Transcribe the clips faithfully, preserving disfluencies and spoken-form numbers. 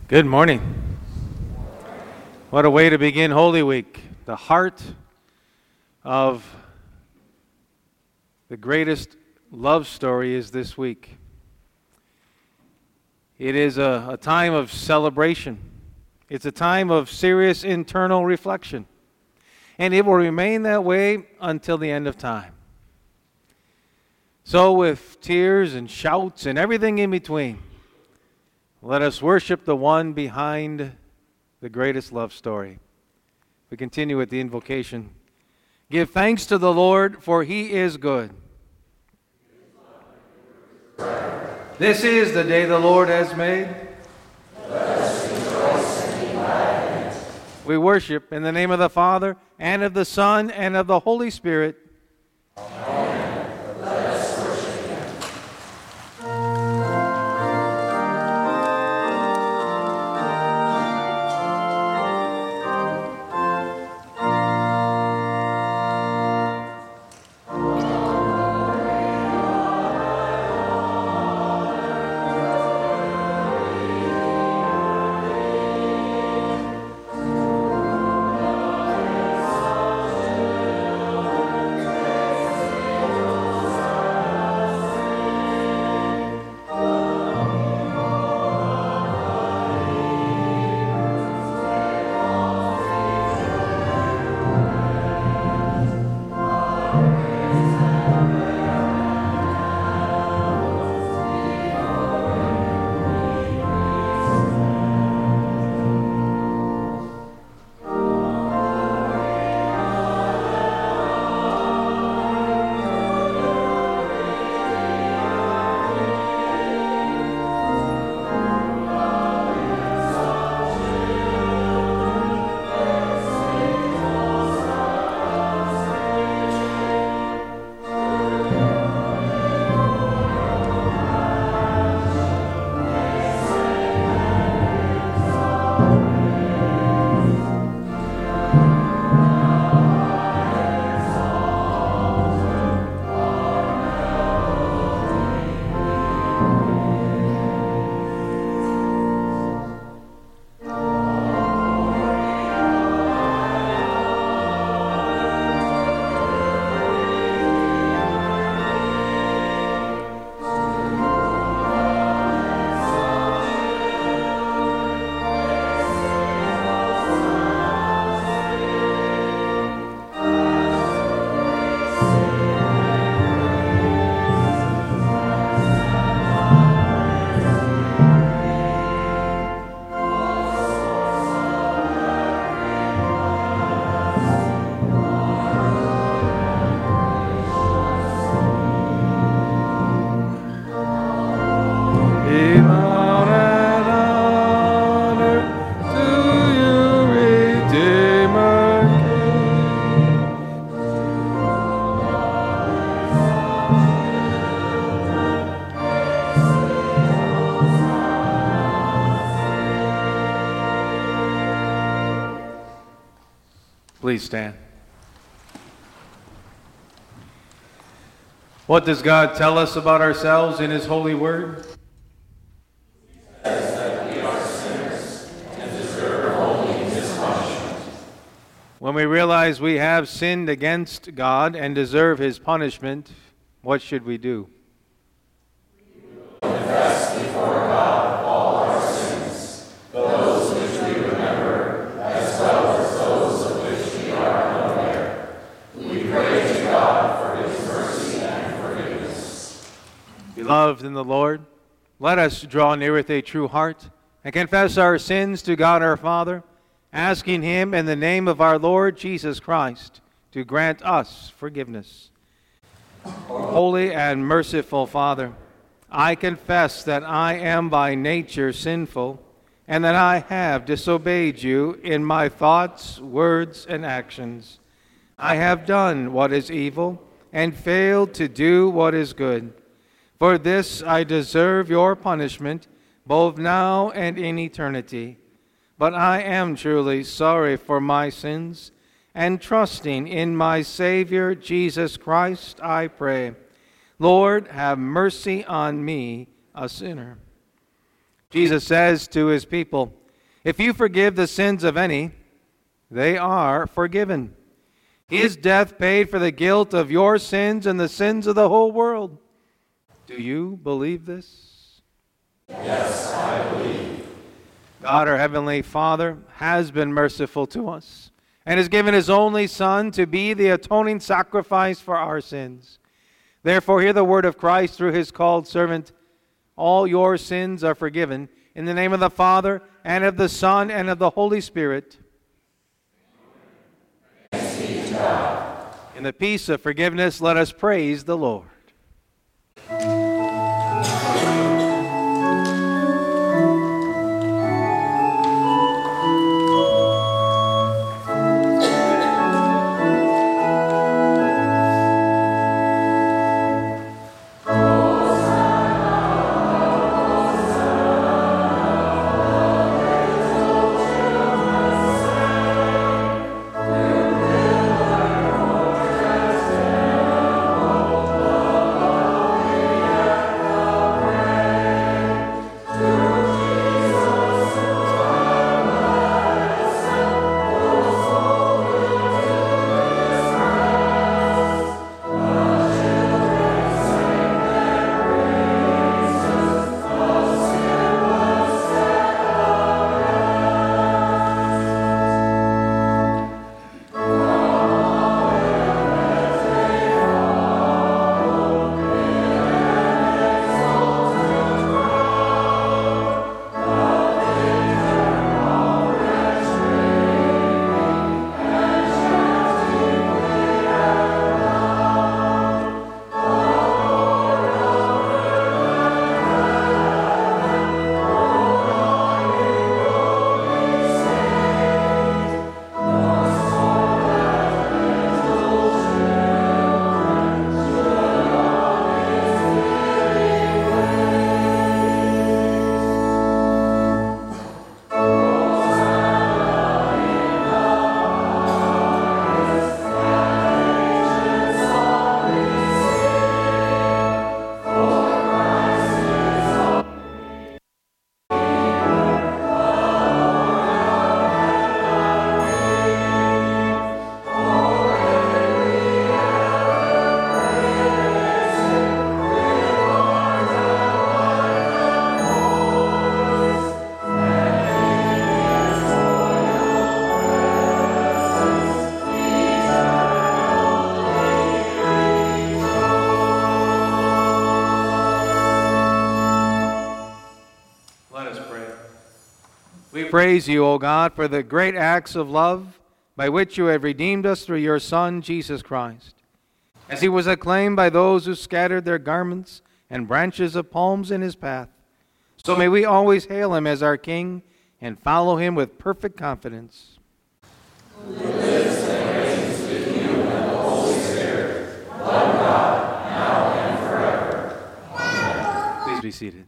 Good morning. What a way to begin Holy Week. The heart of the greatest love story is this week. It is a, a time of celebration. It's a time of serious internal reflection. And it will remain that way until the end of time. So with tears and shouts and everything in between, let us worship the one behind the greatest love story. We continue with the invocation. Give thanks to the Lord, for he is good. This is the day the Lord has made. Let us rejoice and be glad in it. We worship in the name of the Father, and of the Son, and of the Holy Spirit. Amen. Let us worship him. Please stand. What does God tell us about ourselves in his holy word? He says that we are sinners and deserve only his punishment. When we realize we have sinned against God and deserve his punishment, what should we do? Confess before God all our sins, those which we remember, as well as those of which we are unaware. We pray to God for his mercy and forgiveness. Beloved in the Lord, let us draw near with a true heart and confess our sins to God our Father, asking him in the name of our Lord Jesus Christ to grant us forgiveness. Holy and merciful Father, I confess that I am by nature sinful, and that I have disobeyed you in my thoughts, words, and actions. I have done what is evil, and failed to do what is good. For this I deserve your punishment, both now and in eternity. But I am truly sorry for my sins, and trusting in my Savior, Jesus Christ, I pray. Lord, have mercy on me, a sinner. Jesus says to his people, "If you forgive the sins of any, they are forgiven." His death paid for the guilt of your sins and the sins of the whole world. Do you believe this? Yes, I believe. God, our Heavenly Father, has been merciful to us and has given his only Son to be the atoning sacrifice for our sins. Therefore, hear the word of Christ through his called servant. All your sins are forgiven. In the name of the Father, and of the Son, and of the Holy Spirit. Thanks be to God. In the peace of forgiveness, let us praise the Lord. Praise you, O God, for the great acts of love by which you have redeemed us through your Son, Jesus Christ. As he was acclaimed by those who scattered their garments and branches of palms in his path, so may we always hail him as our King and follow him with perfect confidence. Who lives and reigns with you and the Holy Spirit, one God, now and forever. Amen. Please be seated.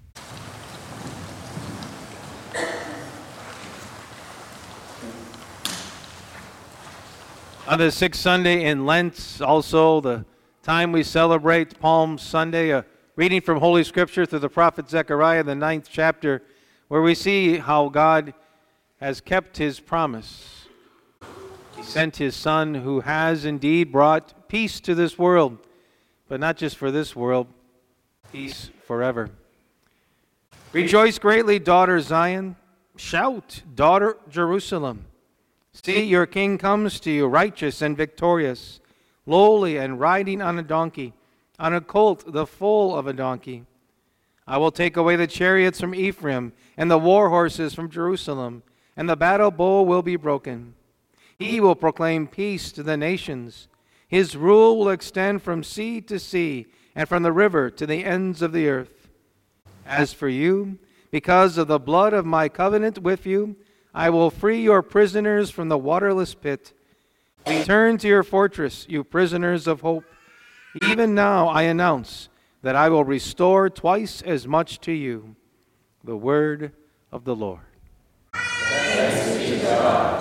On the sixth Sunday in Lent, also the time we celebrate Palm Sunday, a reading from Holy Scripture through the prophet Zechariah, the ninth chapter, where we see how God has kept his promise. He sent his Son, who has indeed brought peace to this world, but not just for this world, peace forever. Rejoice greatly, daughter Zion. Shout, daughter Jerusalem. See, your king comes to you, righteous and victorious, lowly and riding on a donkey, on a colt, the foal of a donkey. I will take away the chariots from Ephraim and the war horses from Jerusalem, and the battle bow will be broken. He will proclaim peace to the nations. His rule will extend from sea to sea and from the river to the ends of the earth. As for you, because of the blood of my covenant with you, I will free your prisoners from the waterless pit. Return to your fortress, you prisoners of hope. Even now I announce that I will restore twice as much to you. The word of the Lord. Thanks be to God.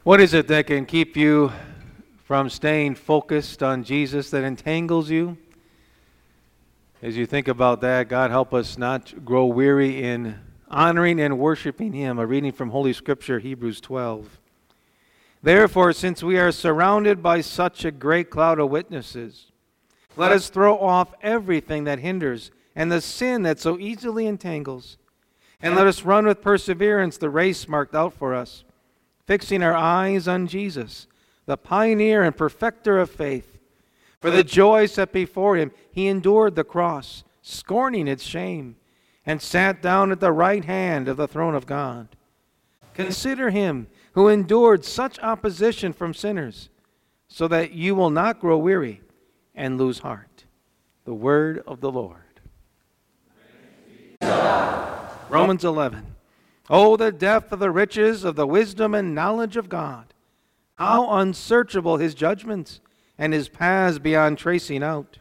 What is it that can keep you from staying focused on Jesus, that entangles you? As you think about that, God help us not grow weary in honoring and worshiping Him. A reading from Holy Scripture, Hebrews twelve. Therefore, since we are surrounded by such a great cloud of witnesses, let us throw off everything that hinders and the sin that so easily entangles, and let us run with perseverance the race marked out for us, fixing our eyes on Jesus, the pioneer and perfecter of faith. For the joy set before Him, He endured the cross, scorning its shame, and sat down at the right hand of the throne of God. Consider Him who endured such opposition from sinners, so that you will not grow weary and lose heart. The word of the Lord. Romans eleven. Oh, the depth of the riches of the wisdom and knowledge of God! How unsearchable His judgments, and His paths beyond tracing out.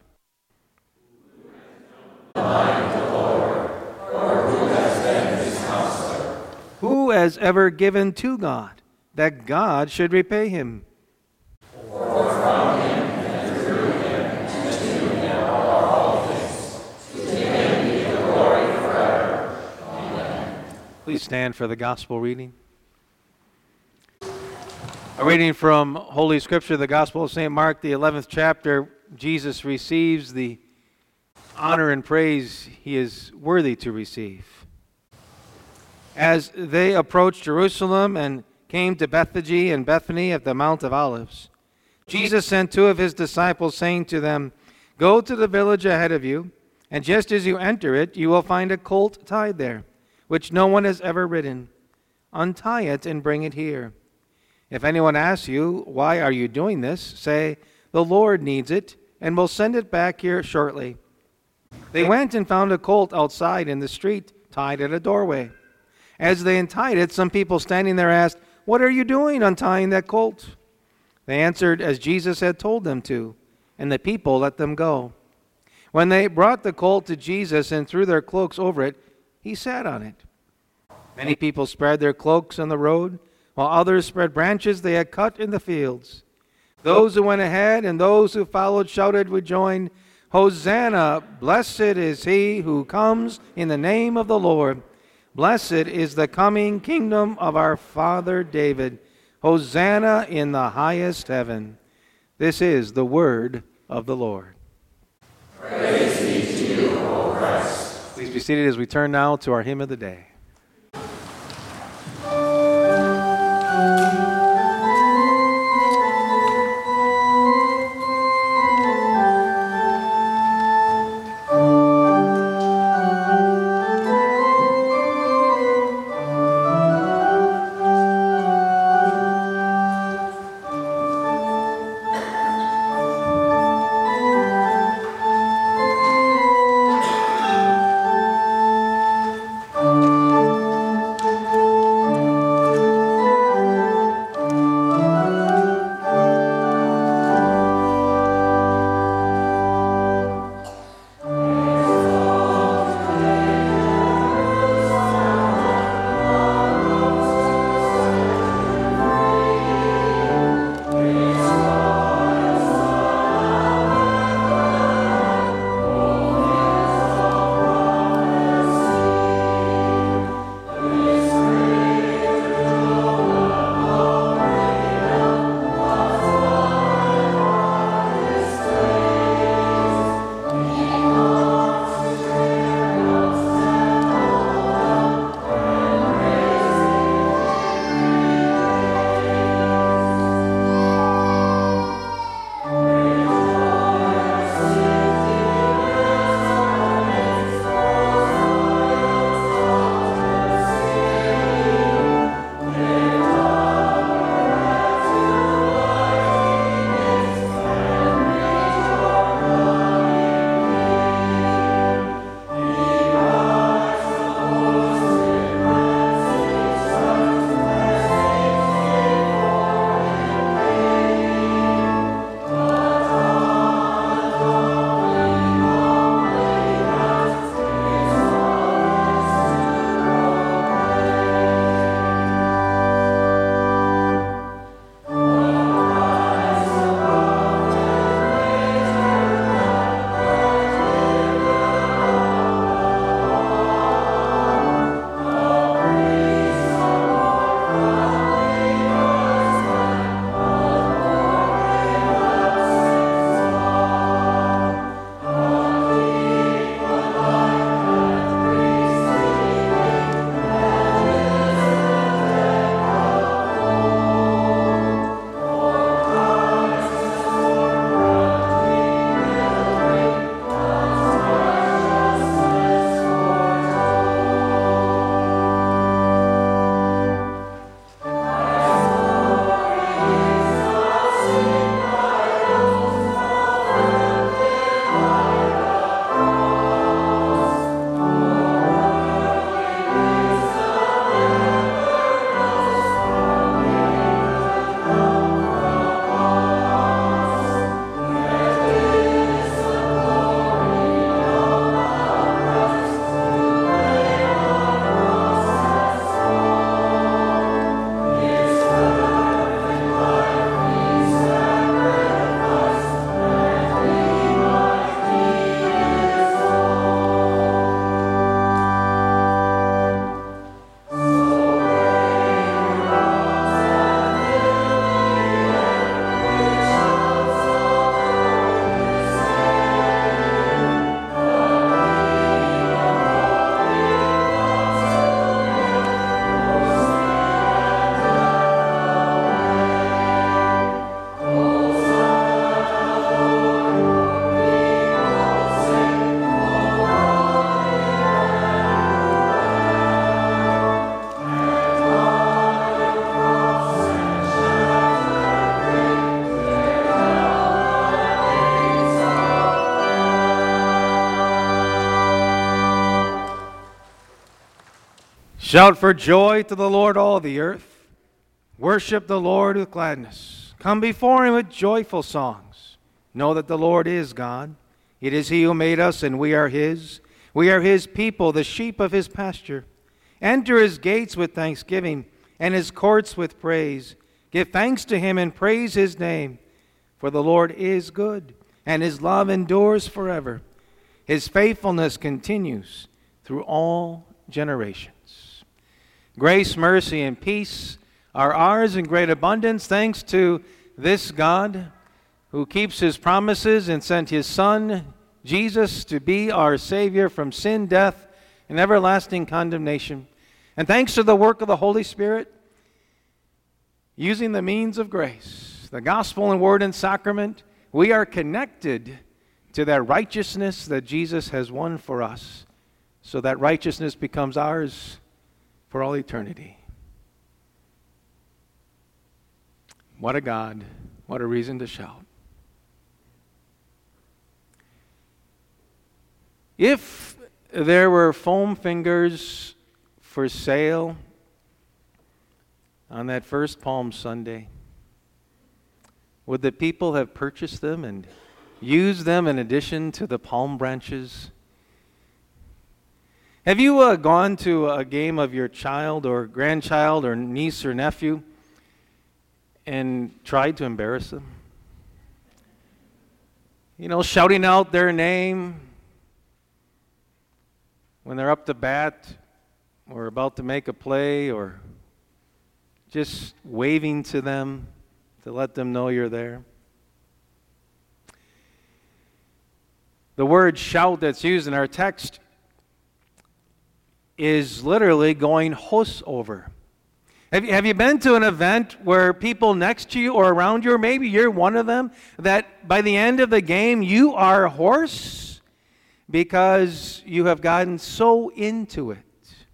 Who has ever given to God, that God should repay him? For from Him, and through Him, and to Him are all things. To Him be the glory forever. Amen. Please stand for the gospel reading. A reading from Holy Scripture, the Gospel of Saint Mark, the eleventh chapter. Jesus receives the honor and praise He is worthy to receive. As they approached Jerusalem and came to Bethphage and Bethany at the Mount of Olives, Jesus sent two of His disciples, saying to them, Go to the village ahead of you, and just as you enter it, you will find a colt tied there, which no one has ever ridden. Untie it and bring it here. If anyone asks you, Why are you doing this? Say, The Lord needs it, and will send it back here shortly. They went and found a colt outside in the street, tied at a doorway. As they untied it, some people standing there asked, What are you doing untying that colt? They answered as Jesus had told them to, and the people let them go. When they brought the colt to Jesus and threw their cloaks over it, He sat on it. Many people spread their cloaks on the road, while others spread branches they had cut in the fields. Those who went ahead and those who followed shouted with joy, Hosanna! Blessed is He who comes in the name of the Lord. Blessed is the coming kingdom of our father David. Hosanna in the highest heaven. This is the word of the Lord. Praise be to you, O Christ. Please be seated as we turn now to our hymn of the day. Amen. Shout for joy to the Lord, all the earth. Worship the Lord with gladness. Come before him with joyful songs. Know that the Lord is God. It is he who made us, and we are his. We are his people, the sheep of his pasture. Enter his gates with thanksgiving, and his courts with praise. Give thanks to him and praise his name. For the Lord is good, and his love endures forever. His faithfulness continues through all generations. Grace, mercy, and peace are ours in great abundance, thanks to this God who keeps his promises and sent his Son, Jesus, to be our Savior from sin, death, and everlasting condemnation. And thanks to the work of the Holy Spirit, using the means of grace, the gospel and word and sacrament, we are connected to that righteousness that Jesus has won for us, so that righteousness becomes ours for all eternity. What a God, what a reason to shout. If there were foam fingers for sale on that first Palm Sunday, would the people have purchased them and used them in addition to the palm branches? Have you uh, gone to a game of your child or grandchild or niece or nephew and tried to embarrass them? You know, shouting out their name when they're up to bat or about to make a play, or just waving to them to let them know you're there. The word shout that's used in our text is literally going hoss over. Have you, have you been to an event where people next to you or around you, or maybe you're one of them, that by the end of the game you are hoarse because you have gotten so into it?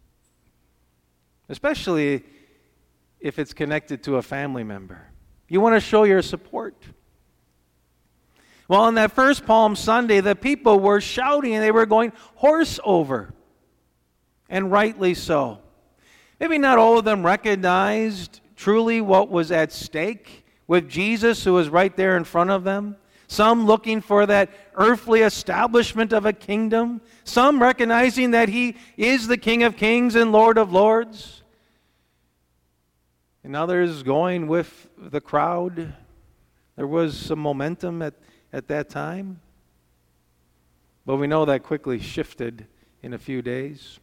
Especially if it's connected to a family member. You want to show your support. Well, on that first Palm Sunday, the people were shouting and they were going hoarse over. And rightly so. Maybe not all of them recognized truly what was at stake with Jesus, who was right there in front of them. Some looking for that earthly establishment of a kingdom. Some recognizing that he is the King of Kings and Lord of Lords. And others going with the crowd. There was some momentum at, at that time. But we know that quickly shifted in a few days.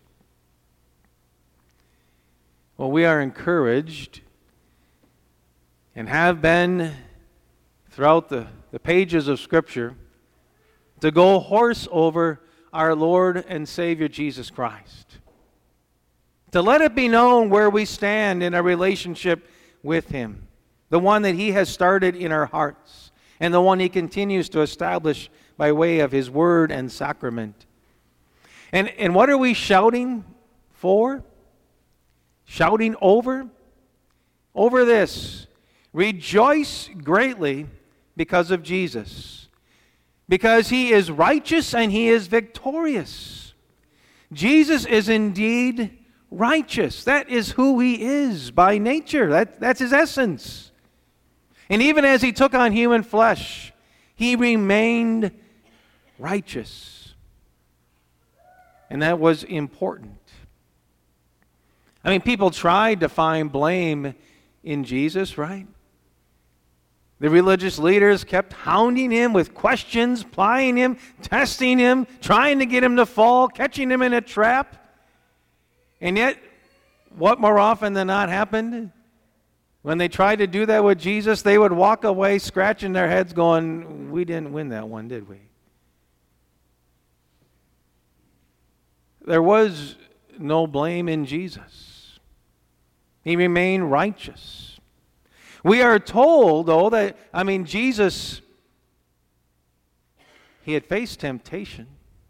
Well, we are encouraged and have been throughout the, the pages of Scripture to go hoarse over our Lord and Savior Jesus Christ. To let it be known where we stand in our relationship with him, the one that he has started in our hearts, and the one he continues to establish by way of his word and sacrament. And, and what are we shouting for? Shouting over? Over this. Rejoice greatly because of Jesus. Because he is righteous and he is victorious. Jesus is indeed righteous. That is who he is by nature. That, that's his essence. And even as he took on human flesh, he remained righteous. And that was important. I mean, people tried to find blame in Jesus, right? The religious leaders kept hounding him with questions, plying him, testing him, trying to get him to fall, catching him in a trap. And yet, what more often than not happened? When they tried to do that with Jesus, they would walk away scratching their heads going, we didn't win that one, did we? There was no blame in Jesus. He remained righteous. We are told, though, that, I mean, Jesus, he had faced temptation.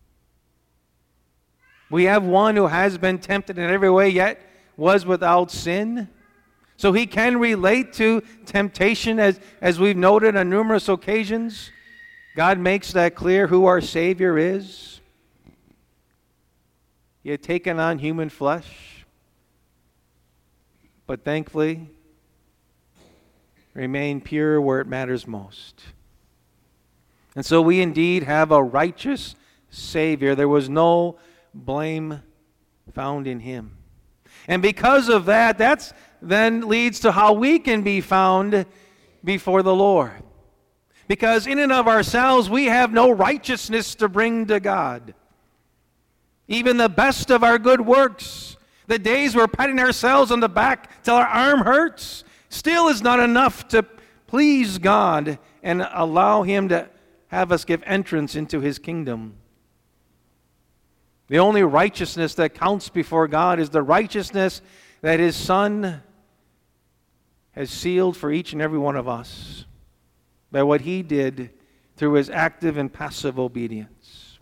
We have one who has been tempted in every way, yet was without sin. So he can relate to temptation, as, as we've noted on numerous occasions. God makes that clear who our Savior is. He had taken on human flesh. but thankfully remain pure where it matters most. And so we indeed have a righteous Savior. There was no blame found in him. And because of that, that's then leads to how we can be found before the Lord. Because in and of ourselves, we have no righteousness to bring to God. Even the best of our good works, the days we're patting ourselves on the back till our arm hurts, still is not enough to please God and allow him to have us give entrance into his kingdom. The only righteousness that counts before God is the righteousness that his Son has sealed for each and every one of us by what he did through his active and passive obedience.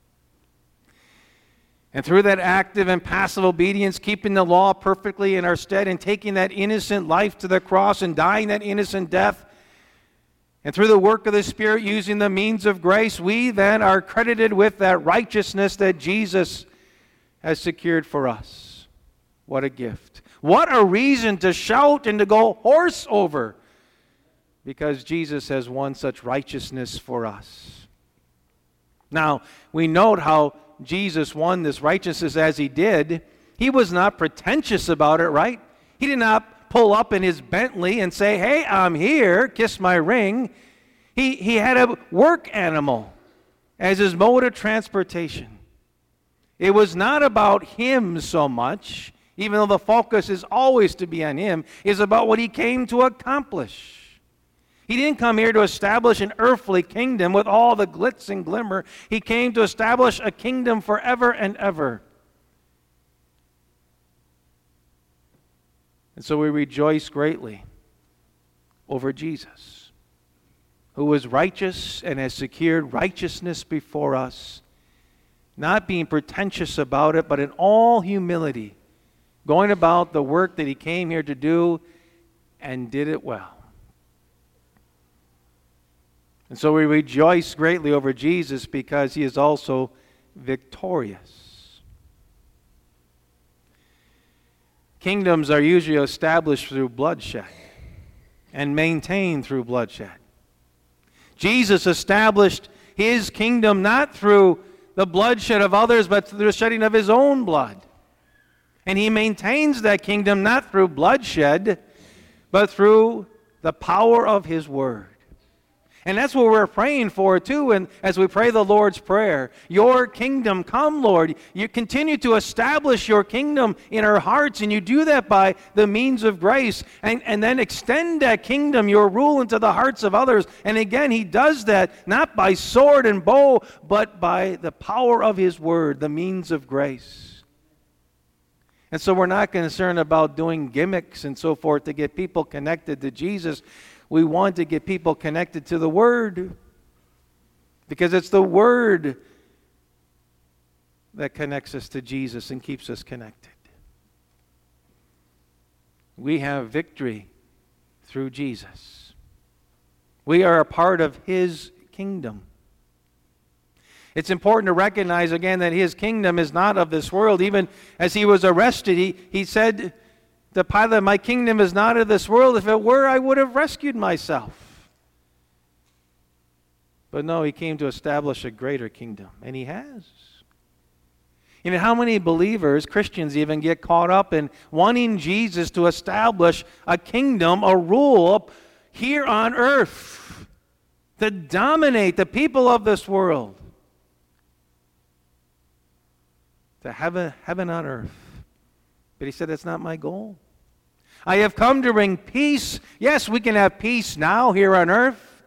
And through that active and passive obedience, keeping the law perfectly in our stead and taking that innocent life to the cross and dying that innocent death, and through the work of the Spirit using the means of grace, we then are credited with that righteousness that Jesus has secured for us. What a gift. What a reason to shout and to go hoarse over, because Jesus has won such righteousness for us. Now, we note how Jesus won this righteousness as he did. He was not pretentious about it, right? He did not pull up in his Bentley and say, "Hey, I'm here, kiss my ring." He, he had a work animal as his mode of transportation. It was not about him so much, even though the focus is always to be on him, is about what he came to accomplish. He didn't come here to establish an earthly kingdom with all the glitz and glimmer. He came to establish a kingdom forever and ever. And so we rejoice greatly over Jesus, who was righteous and has secured righteousness before us, not being pretentious about it, but in all humility, going about the work that he came here to do and did it well. And so we rejoice greatly over Jesus because he is also victorious. Kingdoms are usually established through bloodshed and maintained through bloodshed. Jesus established his kingdom not through the bloodshed of others, but through the shedding of his own blood. And he maintains that kingdom not through bloodshed, but through the power of his word. And that's what we're praying for too, and as we pray the Lord's Prayer. Your kingdom come, Lord. You continue to establish your kingdom in our hearts, and you do that by the means of grace, and, and then extend that kingdom, your rule, into the hearts of others. And again, he does that not by sword and bow, but by the power of his word, the means of grace. And so we're not concerned about doing gimmicks and so forth to get people connected to Jesus. We want to get people connected to the Word, because it's the Word that connects us to Jesus and keeps us connected. We have victory through Jesus. We are a part of his kingdom. It's important to recognize again that his kingdom is not of this world. Even as he was arrested, he, he said to Pilate, "My kingdom is not of this world. If it were, I would have rescued myself." But no, he came to establish a greater kingdom, and he has. You know, how many believers, Christians even, get caught up in wanting Jesus to establish a kingdom, a rule here on earth to dominate the people of this world, to heaven, heaven on earth. But he said, that's not my goal. I have come to bring peace. Yes, we can have peace now here on earth.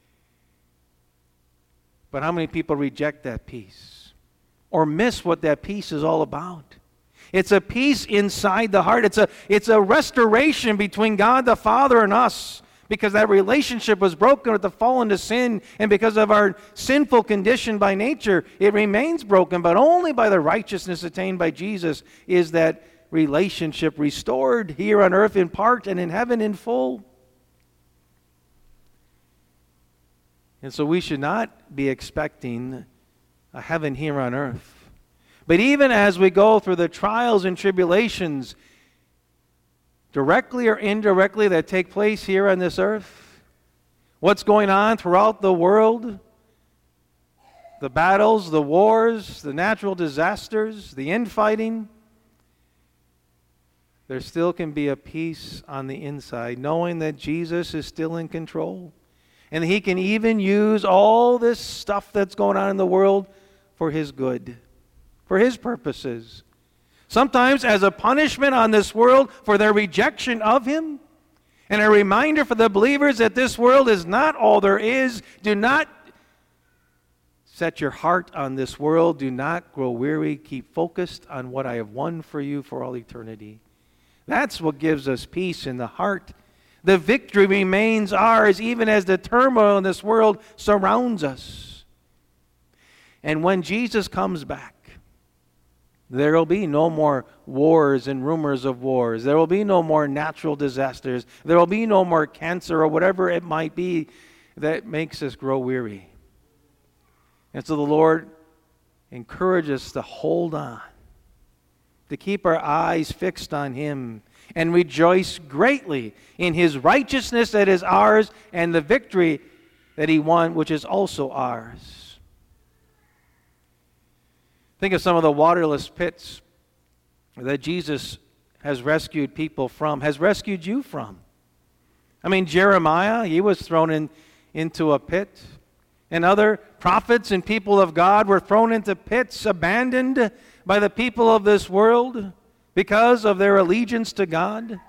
But how many people reject that peace or miss what that peace is all about? It's a peace inside the heart. It's a, it's a restoration between God the Father and us, because that relationship was broken with the fall into sin, and because of our sinful condition by nature, it remains broken. But only by the righteousness attained by Jesus is that relationship restored here on earth in part and in heaven in full. And so we should not be expecting a heaven here on earth. But even as we go through the trials and tribulations directly or indirectly, that take place here on this earth, what's going on throughout the world, the battles, the wars, the natural disasters, the infighting, there still can be a peace on the inside, knowing that Jesus is still in control. And He can even use all this stuff that's going on in the world for His good, for His purposes. Sometimes as a punishment on this world for their rejection of Him, and a reminder for the believers that this world is not all there is. Do not set your heart on this world. Do not grow weary. Keep focused on what I have won for you for all eternity. That's what gives us peace in the heart. The victory remains ours even as the turmoil in this world surrounds us. And when Jesus comes back, there will be no more wars and rumors of wars. There will be no more natural disasters. There will be no more cancer or whatever it might be that makes us grow weary. And so the Lord encourages us to hold on, to keep our eyes fixed on Him, and rejoice greatly in His righteousness that is ours and the victory that He won, which is also ours. Think of some of the waterless pits that Jesus has rescued people from, has rescued you from. I mean, Jeremiah, he was thrown in, into a pit. And other prophets and people of God were thrown into pits, abandoned by the people of this world because of their allegiance to God.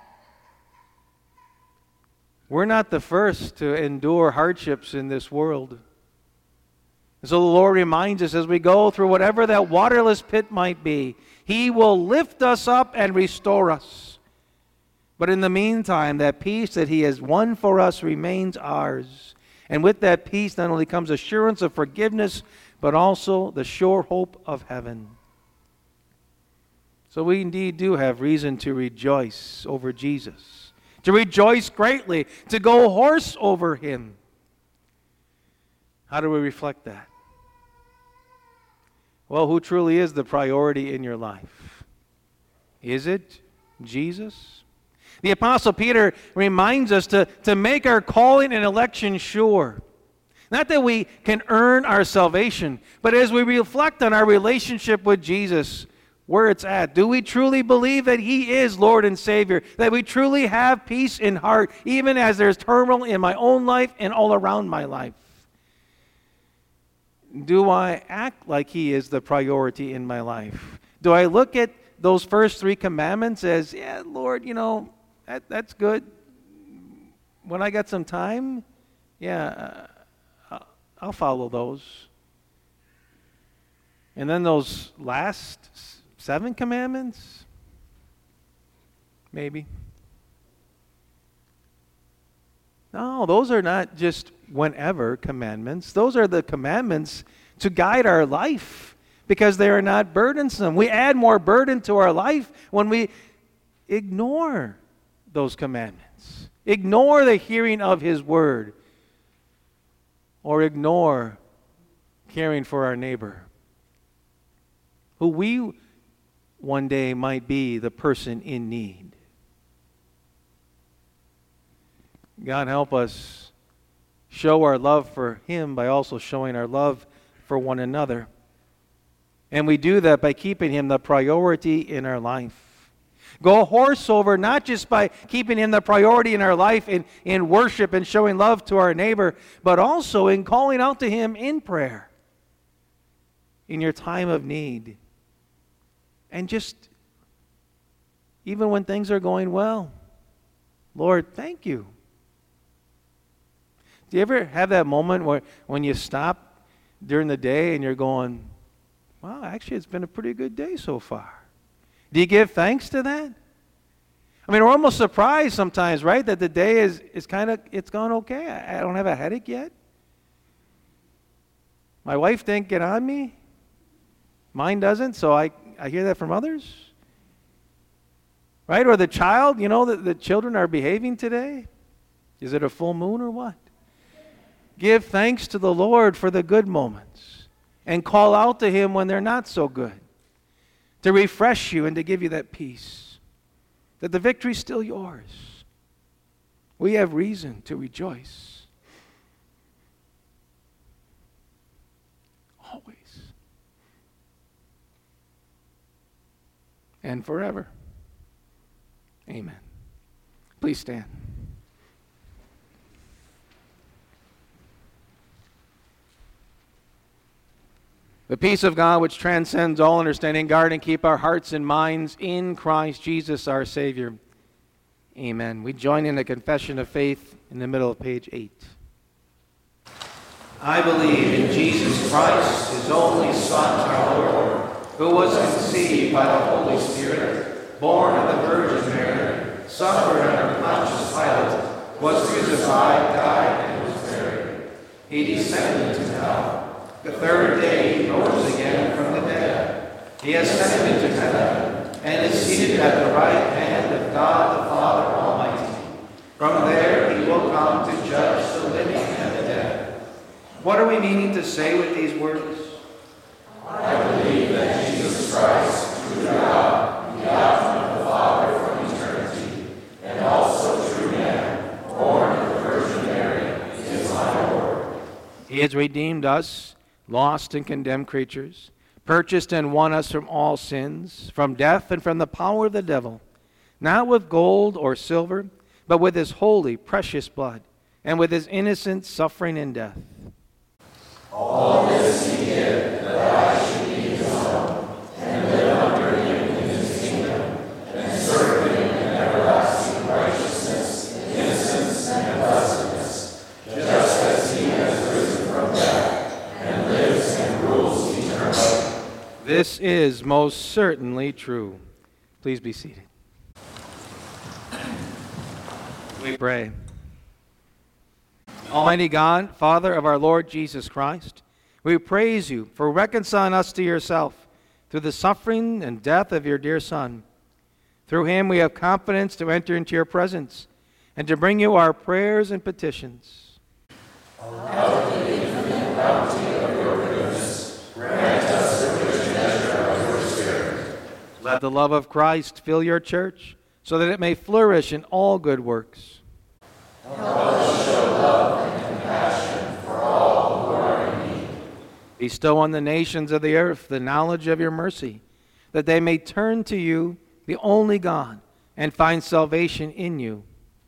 We're not the first to endure hardships in this world. So the Lord reminds us as we go through whatever that waterless pit might be, He will lift us up and restore us. But in the meantime, that peace that He has won for us remains ours. And with that peace not only comes assurance of forgiveness, but also the sure hope of heaven. So we indeed do have reason to rejoice over Jesus, to rejoice greatly, to go hoarse over Him. How do we reflect that? Well, who truly is the priority in your life? Is it Jesus? The Apostle Peter reminds us to, to make our calling and election sure. Not that we can earn our salvation, but as we reflect on our relationship with Jesus, where it's at. Do we truly believe that He is Lord and Savior? That we truly have peace in heart, even as there's turmoil in my own life and all around my life? Do I act like He is the priority in my life? Do I look at those first three commandments as, yeah, Lord, you know, that, that's good. When I got some time, yeah, uh, I'll follow those. And then those last seven commandments, maybe. No, those are not just whenever commandments. Those are the commandments to guide our life because they are not burdensome. We add more burden to our life when we ignore those commandments, ignore the hearing of His word, or ignore caring for our neighbor, who we one day might be the person in need. God help us show our love for Him by also showing our love for one another. And we do that by keeping Him the priority in our life. Go horse over not just by keeping Him the priority in our life in, in worship and showing love to our neighbor, but also in calling out to Him in prayer in your time of need. And just, even when things are going well, Lord, thank you. Do you ever have that moment where when you stop during the day and you're going, wow, actually it's been a pretty good day so far? Do you give thanks to that? I mean, we're almost surprised sometimes, right, that the day is, is kind of, it's gone okay. I, I don't have a headache yet. My wife didn't get on me. Mine doesn't, so I, I hear that from others. Right? Or the child, you know, the, the children are behaving today. Is it a full moon or what? Give thanks to the Lord for the good moments and call out to Him when they're not so good, to refresh you and to give you that peace. that the victory is still yours. We have reason to rejoice. Always. And forever. Amen. Please stand. The peace of God, which transcends all understanding, guard and keep our hearts and minds in Christ Jesus our Savior. Amen. We join in the confession of faith in the middle of page eight. I believe in Jesus Christ, his only Son, our Lord, who was conceived by the Holy Spirit, born of the Virgin Mary, suffered under Pontius Pilate, was crucified, died, and was buried. He descended into hell. The third day he rose again from the dead. He ascended into heaven and is seated at the right hand of God the Father Almighty. From there he will come to judge the living and the dead. What are we meaning to say with these words? I believe that Jesus Christ, true God, begotten of the Father from eternity, and also true man, born of the Virgin Mary, is my Lord. He has redeemed us, lost and condemned creatures, purchased and won us from all sins, from death and from the power of the devil, not with gold or silver, but with his holy, precious blood, and with his innocent suffering and death. All this he did, that I should be his own, and live under him in his kingdom, and serve him in everlasting righteousness, innocence, and blessedness, just as he has risen from death, and lives and rules eternally. This is most certainly true. Please be seated. We pray. Almighty God, Father of our Lord Jesus Christ, we praise you for reconciling us to yourself through the suffering and death of your dear Son. Through him we have confidence to enter into your presence and to bring you our prayers and petitions. Out of the infinite bounty of your goodness, grant us the rich measure of your Spirit. Let the love of Christ fill your church so that it may flourish in all good works. Help us show love and compassion for all who are in need. Bestow on the nations of the earth the knowledge of your mercy, that they may turn to you, the only God, and find salvation in you.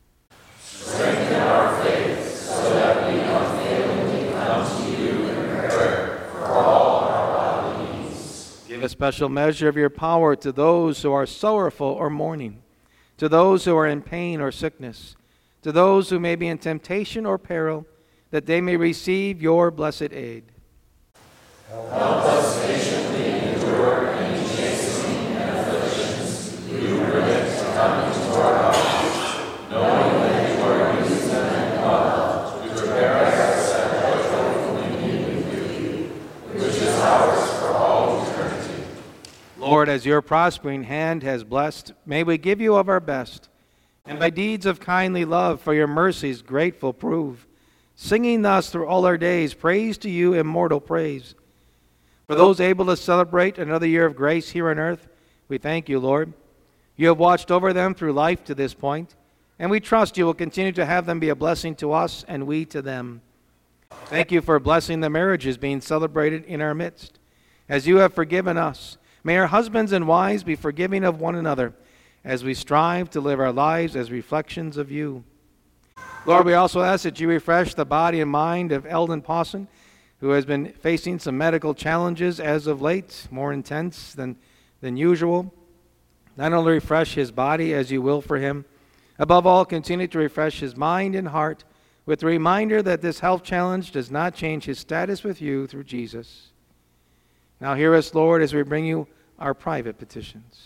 Strengthen our faith so that we unfailingly come to you in prayer for all our bodily needs. Give a special measure of your power to those who are sorrowful or mourning, to those who are in pain or sickness, to those who may be in temptation or peril, that they may receive your blessed aid. Help us patiently endure any chastening and afflictions you permit to come into our lives, knowing that you are using them in love to prepare us at a joyful union with you, which is ours for all eternity. Lord, as your prospering hand has blessed, may we give you of our best, and by deeds of kindly love for your mercies grateful prove, singing thus through all our days praise to you, immortal praise. For those able to celebrate another year of grace here on earth, we thank you, Lord. You have watched over them through life to this point, and we trust you will continue to have them be a blessing to us and we to them. Thank you for blessing the marriages being celebrated in our midst. As you have forgiven us, may our husbands and wives be forgiving of one another, as we strive to live our lives as reflections of you. Lord, we also ask that you refresh the body and mind of Eldon Pawson, who has been facing some medical challenges as of late, more intense than, than usual. Not only refresh his body as you will for him, above all, continue to refresh his mind and heart with the reminder that this health challenge does not change his status with you through Jesus. Now hear us, Lord, as we bring you our private petitions.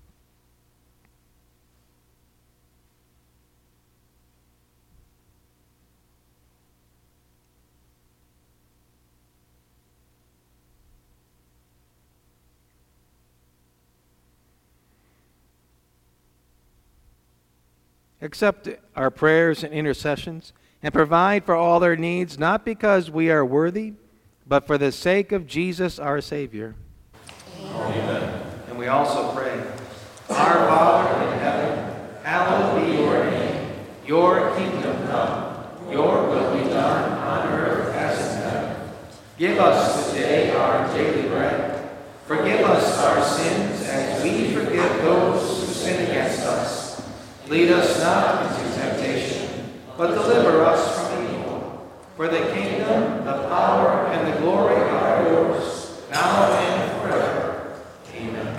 Accept our prayers and intercessions, and provide for all their needs, not because we are worthy, but for the sake of Jesus our Savior. Amen. And we also pray, Our Father in heaven, hallowed be your name. Your kingdom come, your will be done on earth as in heaven. Give us today our daily bread. Forgive us our sins as we forgive those who sin against us. Lead us not into temptation, but deliver us from evil. For the kingdom, the power, and the glory are yours, now and forever. Amen.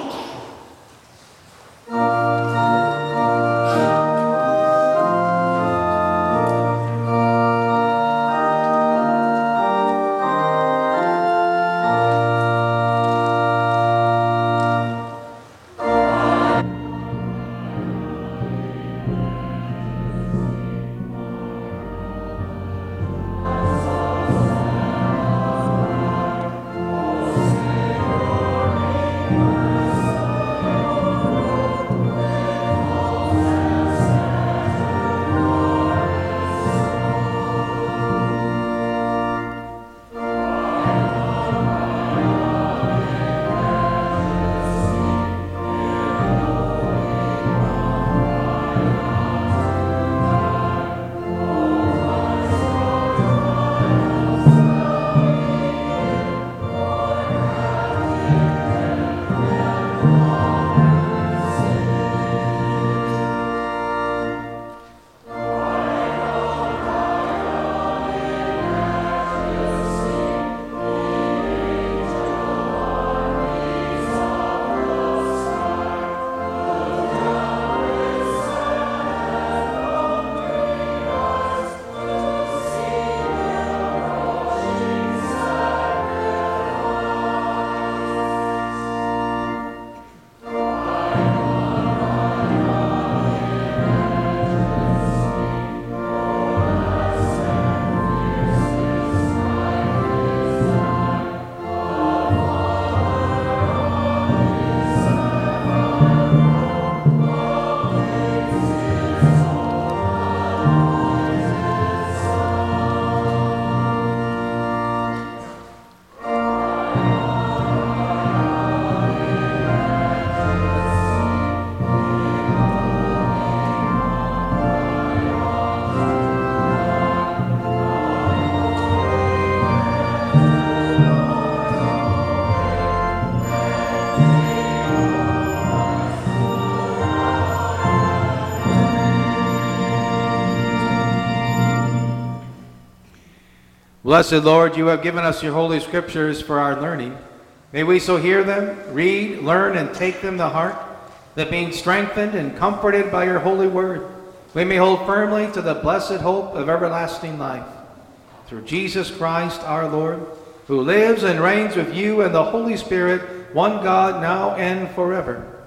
Blessed Lord, you have given us your holy scriptures for our learning. May we so hear them, read, learn, and take them to heart, that being strengthened and comforted by your holy word, we may hold firmly to the blessed hope of everlasting life. Through Jesus Christ our Lord, who lives and reigns with you and the Holy Spirit, one God, now and forever.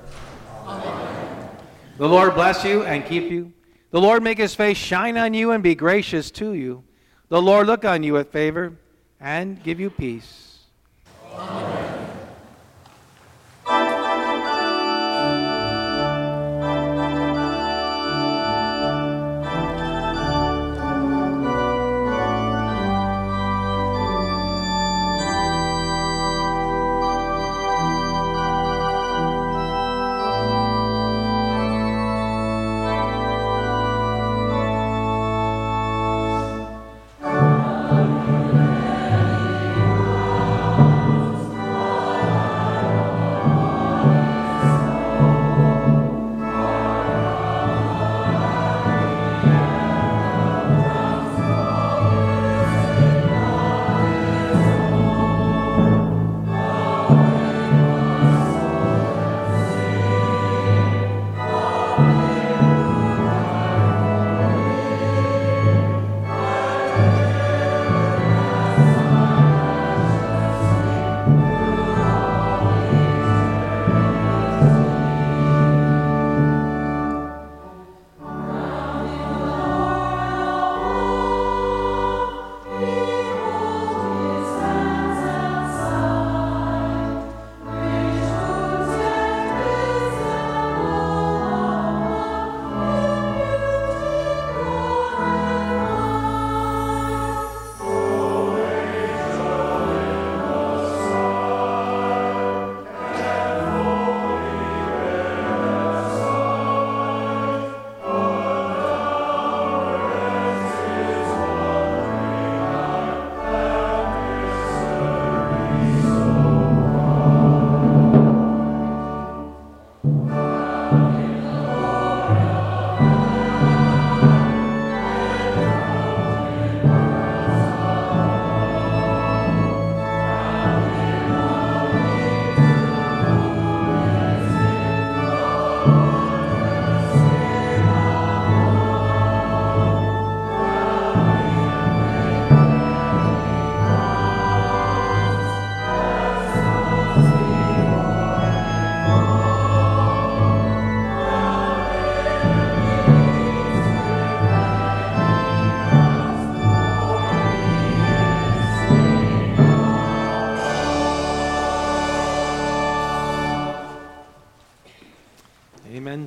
Amen. The Lord bless you and keep you. The Lord make his face shine on you and be gracious to you. The Lord look on you with favor and give you peace. Amen.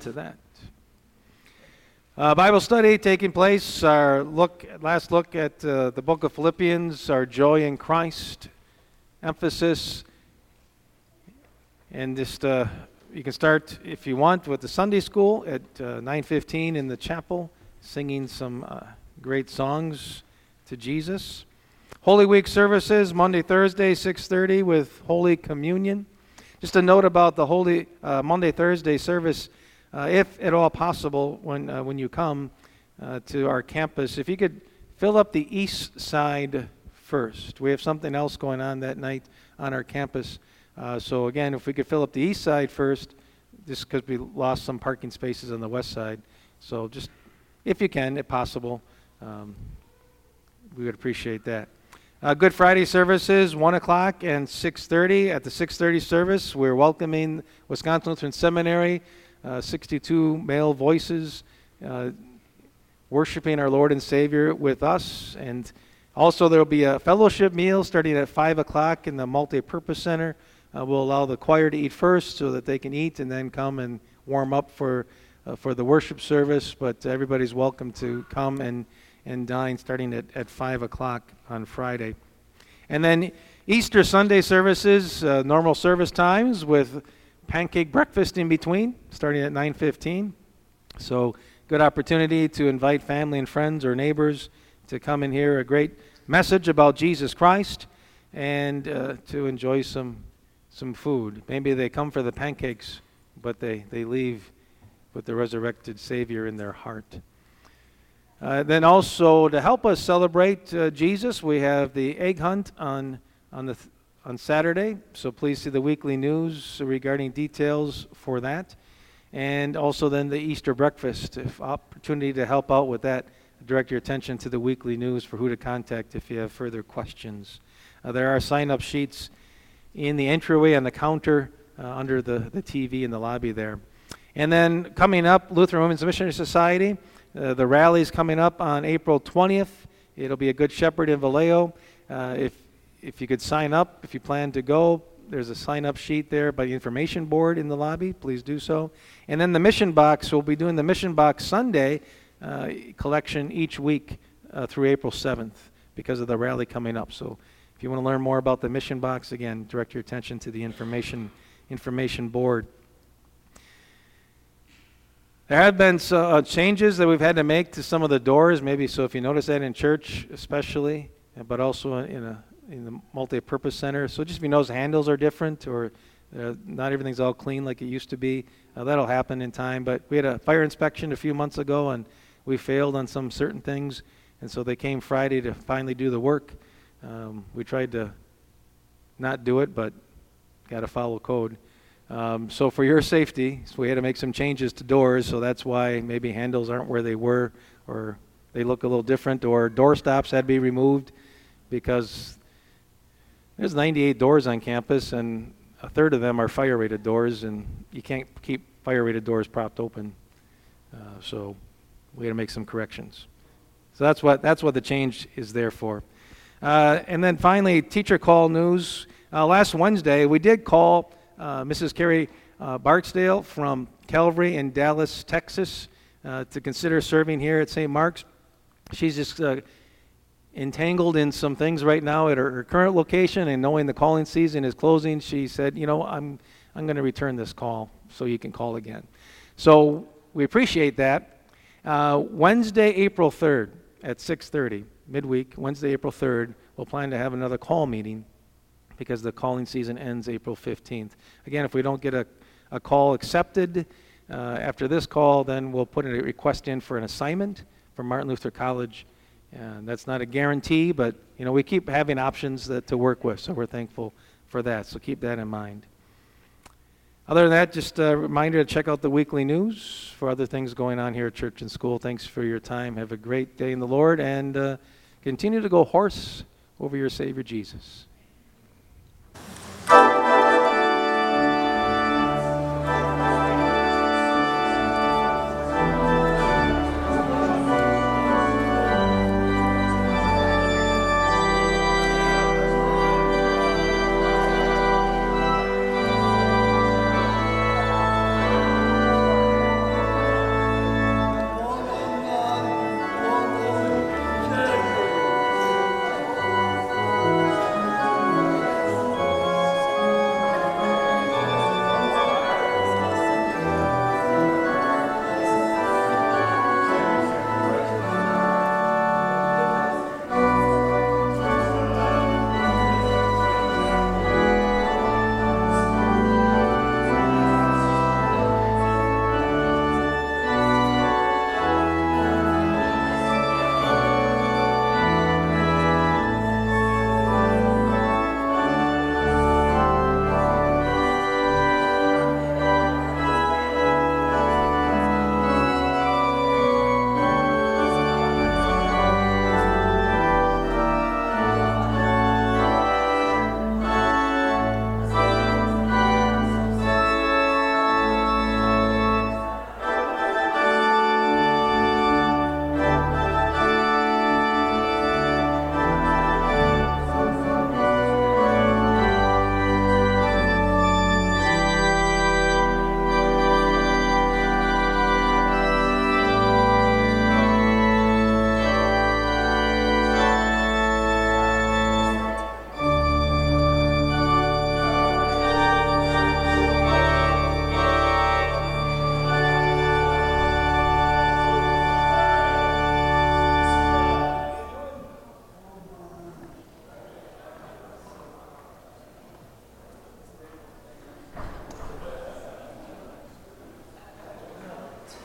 into that. Uh, Bible study taking place, our look, last look at uh, the book of Philippians, our joy in Christ, emphasis, and just uh, you can start, if you want, with the Sunday school at uh, nine fifteen in the chapel, singing some uh, great songs to Jesus. Holy Week services, Monday, Thursday, six thirty with Holy Communion. Just a note about the Holy uh, Monday, Thursday service. Uh, if at all possible, when uh, when you come uh, to our campus, if you could fill up the east side first. We have something else going on that night on our campus. Uh, so again, if we could fill up the east side first, just because we lost some parking spaces on the west side. So just, if you can, if possible, um, we would appreciate that. Uh, Good Friday services, one o'clock and six thirty. At the six thirty service, we're welcoming Wisconsin Lutheran Seminary, Uh, sixty-two male voices uh, worshiping our Lord and Savior with us. And also there will be a fellowship meal starting at five o'clock in the Multi-Purpose Center. Uh, we'll allow the choir to eat first so that they can eat and then come and warm up for uh, for the worship service. But everybody's welcome to come and, and dine starting at, at five o'clock on Friday. And then Easter Sunday services, uh, normal service times with pancake breakfast in between, starting at nine fifteen. So good opportunity to invite family and friends or neighbors to come and hear a great message about Jesus Christ and uh, to enjoy some some food. Maybe they come for the pancakes, but they, they leave with the resurrected Savior in their heart. Uh, then also to help us celebrate uh, Jesus, we have the egg hunt on on the th- on Saturday, so please see the weekly news regarding details for that. And also then the Easter breakfast, if opportunity to help out with that, direct your attention to the weekly news for who to contact if you have further questions. Uh, there are sign-up sheets in the entryway on the counter uh, under the, the T V in the lobby there. And then coming up, Lutheran Women's Missionary Society, uh, the rally's coming up on April twentieth. It'll be a Good Shepherd in Vallejo. Uh, if If you could sign up, if you plan to go, there's a sign-up sheet there by the information board in the lobby. Please do so. And then the Mission Box, we'll be doing the Mission Box Sunday uh, collection each week uh, through April seventh because of the rally coming up. So if you want to learn more about the Mission Box, again, direct your attention to the information information board. There have been uh, changes that we've had to make to some of the doors, maybe so if you notice that in church especially, but also in a in the multi-purpose center. So just if you notice the handles are different or uh, not everything's all clean like it used to be, uh, that'll happen in time. But we had a fire inspection a few months ago and we failed on some certain things, and so they came Friday to finally do the work. Um, we tried to not do it, but got to follow code. Um, so for your safety, so we had to make some changes to doors, so that's why maybe handles aren't where they were, or they look a little different, or door stops had to be removed because there's ninety-eight doors on campus, and a third of them are fire-rated doors, and you can't keep fire-rated doors propped open. Uh, so we had to make some corrections. So that's what that's what the change is there for. Uh, and then finally, teacher call news. Uh, last Wednesday, we did call uh, Missus Carrie uh, Barksdale from Calvary in Dallas, Texas, uh, to consider serving here at Saint Mark's. She's just uh, entangled in some things right now at her, her current location, and knowing the calling season is closing, she said, you know, I'm I'm going to return this call so you can call again. So we appreciate that. Uh, Wednesday, April third at six thirty, midweek, Wednesday, April third, we'll plan to have another call meeting because the calling season ends April fifteenth. Again, if we don't get a, a call accepted uh, after this call, then we'll put a request in for an assignment from Martin Luther College. And that's not a guarantee, but you know we keep having options that, to work with, so we're thankful for that. So keep that in mind. Other than that, just a reminder to check out the weekly news for other things going on here at Church and School. Thanks for your time. Have a great day in the Lord, and uh, continue to go horse over your Savior Jesus.